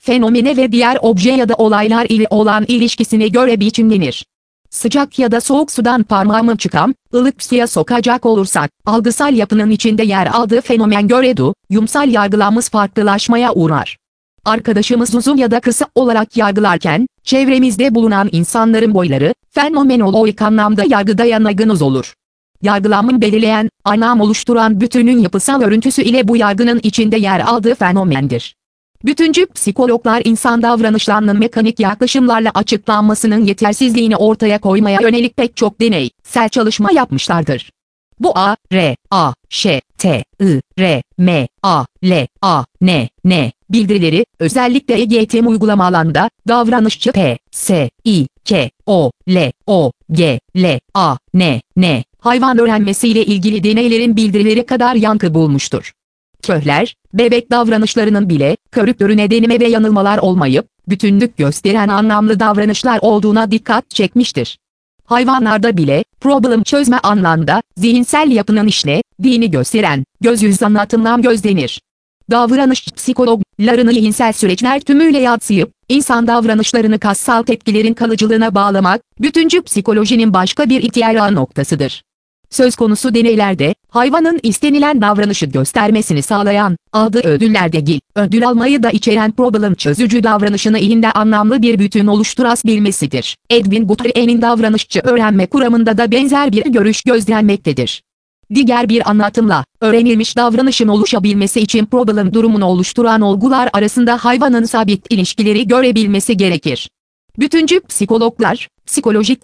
fenomene ve diğer obje ya da olaylar ile olan ilişkisine göre biçimlenir. Sıcak ya da soğuk sudan parmağımı çıkam, ılık suya sokacak olursak, algısal yapının içinde yer aldığı fenomen göre yumsal yargılamamız farklılaşmaya uğrar. Arkadaşımız uzun ya da kısa olarak yargılarken, çevremizde bulunan insanların boyları, fenomenolojik anlamda yargıda yanıgınız olur. Yargılamın belirleyen, anlam oluşturan bütünün yapısal örüntüsü ile bu yargının içinde yer aldığı fenomendir. Bütüncül psikologlar insan davranışlarının mekanik yaklaşımlarla açıklanmasının yetersizliğini ortaya koymaya yönelik pek çok deneysel çalışma yapmışlardır. Bu A, R, A, Ş, T, I, R, M, A, L, A, N bildirileri, özellikle EGTM uygulama alanında, davranışçı P, S, I, K, O, G, L, A, N, hayvan öğrenmesiyle ilgili deneylerin bildirileri kadar yankı bulmuştur. Köhler, bebek davranışlarının bile, körüklürüne deneme ve yanılmalar olmayıp, bütünlük gösteren anlamlı davranışlar olduğuna dikkat çekmiştir. Hayvanlarda bile, problem çözme anlamda, zihinsel yapının işlediğini gösteren, göz yüz anlatımdan gözlenir. Davranış psikologlarını zihinsel süreçler tümüyle yadsıyıp, insan davranışlarını kassal tepkilerin kalıcılığına bağlamak, bütüncül psikolojinin başka bir ihtiyaç noktasıdır. Söz konusu deneylerde, hayvanın istenilen davranışı göstermesini sağlayan, aldığı ödüllerde ödül almayı da içeren problem çözücü davranışını ihinde anlamlı bir bütün oluşturabilmesidir. Edwin Guthrie'nin davranışçı öğrenme kuramında da benzer bir görüş gözlenmektedir. Diğer bir anlatımla, öğrenilmiş davranışın oluşabilmesi için problem durumunu oluşturan olgular arasında hayvanın sabit ilişkileri görebilmesi gerekir. Bütüncül psikologlar, psikolojik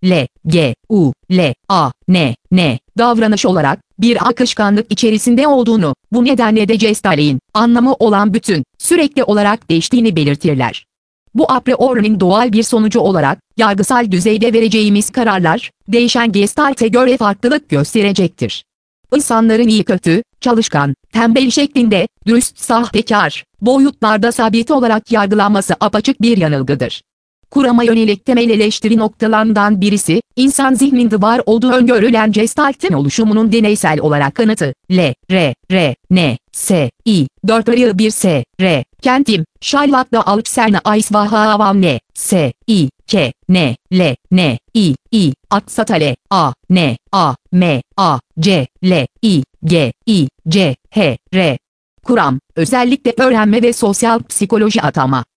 davranış olarak, bir akışkanlık içerisinde olduğunu, bu nedenle de Gestalt'in anlamı olan bütün, sürekli olarak değiştiğini belirtirler. Bu a priori'nin doğal bir sonucu olarak, yargısal düzeyde vereceğimiz kararlar, değişen Gestalt'e göre farklılık gösterecektir. İnsanların iyi kötü, çalışkan, tembel şeklinde, dürüst sahtekar, boyutlarda sabit olarak yargılanması apaçık bir yanılgıdır. Kurama yönelik temel eleştiri noktalarından birisi, insan zihninde var olduğu öngörülen Gestalt'in oluşumunun deneysel olarak kanıtı, kentim, Charlotte Alexander Eiswahavam Aksatale, Kuram, özellikle öğrenme ve sosyal psikoloji atama.